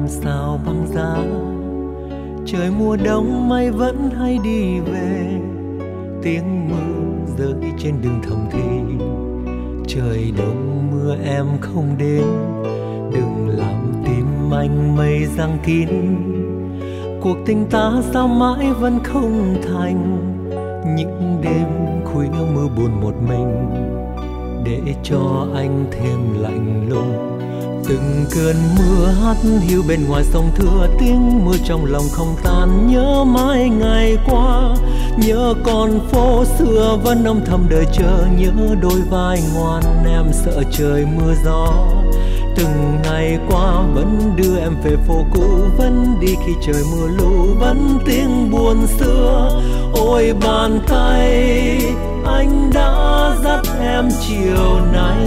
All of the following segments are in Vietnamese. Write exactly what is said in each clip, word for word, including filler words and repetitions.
sao băng giá. Trời mùa đông mây vẫn hay đi về, tiếng mưa rơi trên đường thầm thì. Trời đông mưa em không đến, đừng làm tim anh mây giăng kín. Cuộc tình ta sao mãi vẫn không thành, những đêm khuya mưa buồn một mình, để cho anh thêm lạnh lùng. Từng cơn mưa hắt hiu bên ngoài sông Thưa, tiếng mưa trong lòng không tan. Nhớ mãi ngày qua, nhớ con phố xưa vẫn âm thầm đợi chờ. Nhớ đôi vai ngoan em sợ trời mưa gió. Từng ngày qua vẫn đưa em về phố cũ, vẫn đi khi trời mưa lũ, vẫn tiếng buồn xưa. Ôi bàn tay anh đã dắt em chiều nay,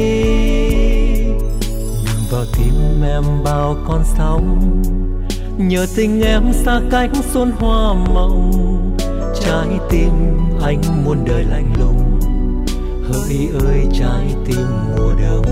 đừng vào tim em bao con sóng. Nhớ tình em xa cách xuân hoa mộng, trái tim anh muôn đời lạnh lùng. Hỡi ơi trái tim mùa đông.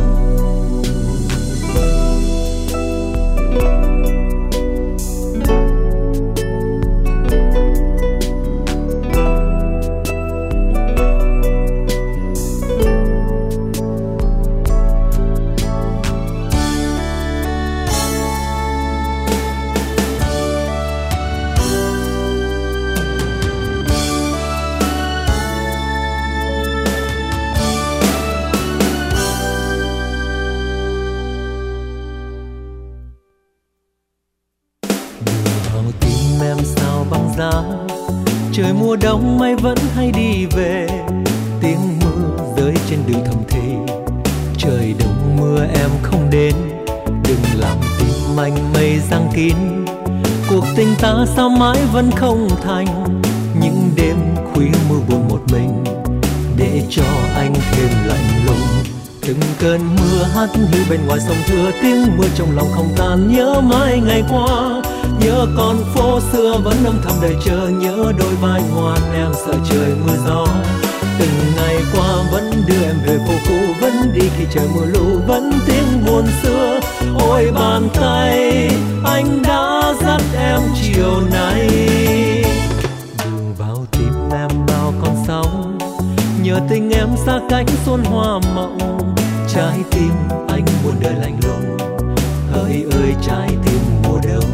Trời mùa đông mây vẫn hay đi về, tiếng mưa rơi trên đường thầm thì. Trời đông mưa em không đến, đừng làm tim anh mây giăng kín. Cuộc tình ta sao mãi vẫn không thành, những đêm khuya mưa buồn một mình, để cho anh thêm lạnh lùng. Từng cơn mưa hắt hiu bên ngoài sông Thưa, tiếng mưa trong lòng không tan. Nhớ mãi ngày qua, nhớ con phố xưa vẫn âm thầm đợi chờ. Nhớ đôi vai ngoan em sợ trời mưa gió. Từng ngày qua vẫn đưa em về phố cũ, vẫn đi khi trời mưa lũ, vẫn tiếng buồn xưa. Ôi bàn tay anh đã dắt em chiều nay, đừng vào tim em bao con sóng. Nhớ tình em xa cách xuân hoa mộng, trái tim anh muôn đời lạnh lùng. Hỡi ơi trái tim mùa đông.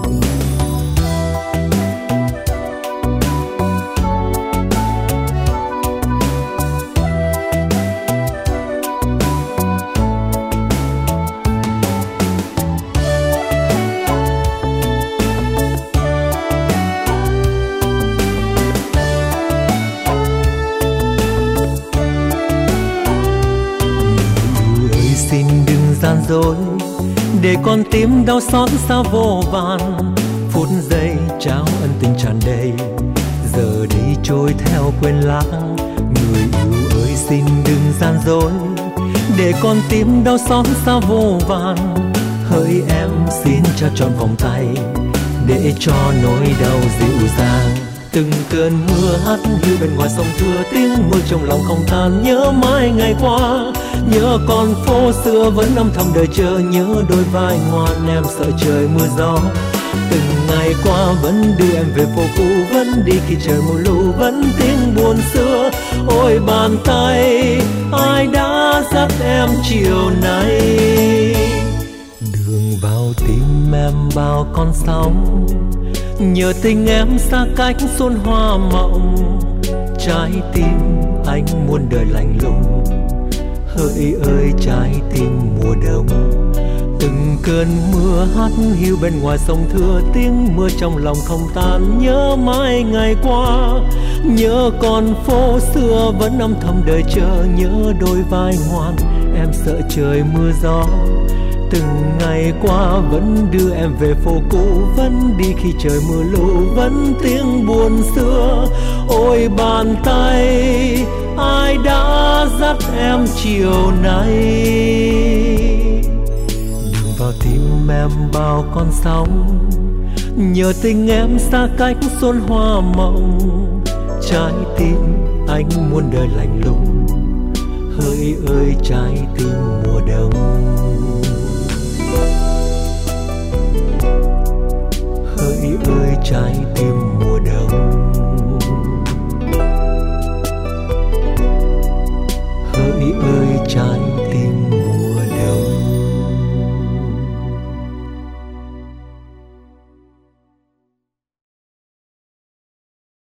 Gian dối để con tim đau xót sao vô vàn. Phút giây trao ân tình tràn đầy, giờ đi trôi theo quên lãng. Người yêu ơi xin đừng gian dối, để con tim đau xót sao vô vàn. Hỡi em xin trao trọn vòng tay, để cho nỗi đau dịu dàng. Từng cơn mưa hắt hiu bên ngoài sông Thưa, tiếng mưa trong lòng không tan. Nhớ mãi ngày qua, nhớ con phố xưa vẫn âm thầm đợi chờ. Nhớ đôi vai ngoan em sợ trời mưa gió. Từng ngày qua vẫn đưa em về phố cũ, vẫn đi khi trời mưa lũ, vẫn tiếng buồn xưa. Ôi bàn tay ai đã dắt em chiều nay, đường vào tim em bao con sóng. Nhớ tình em xa cách xuân hoa mộng, trái tim anh muôn đời lạnh lùng. Hỡi ơi trái tim mùa đông. Từng cơn mưa hắt hiu bên ngoài sông Thưa, tiếng mưa trong lòng không tan. Nhớ mãi ngày qua, nhớ con phố xưa vẫn âm thầm đợi chờ. Nhớ đôi vai ngoan em sợ trời mưa gió. Từng ngày qua vẫn đưa em về phố cũ, vẫn đi khi trời mưa lũ, vẫn tiếng buồn xưa. Ôi bàn tay ai đã dắt em chiều nay, đừng vào tim em bao con sóng. Nhớ tình em xa cách xuân hoa mộng, trái tim anh muôn đời lạnh lùng. Hỡi ơi trái tim mùa đông.